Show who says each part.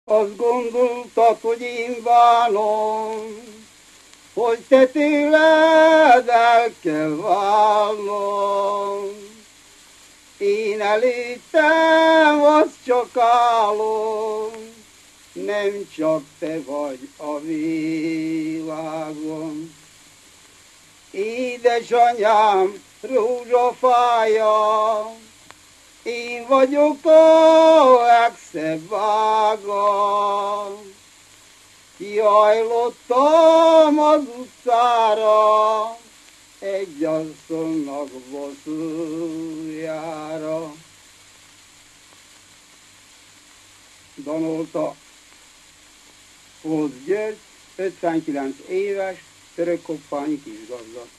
Speaker 1: Azt gondoltad, hogy én bánom, hogy te tőled el kell válnom. Én előttem az csak álom, nem csak te vagy a világon. Édesanyám rózsafája, én vagyok a legszebb ága. Kihajlottam az utcára, egy asszonynak bosszújára. Danolta Ózs György, 59 éves, törökkoppányi kisgazda.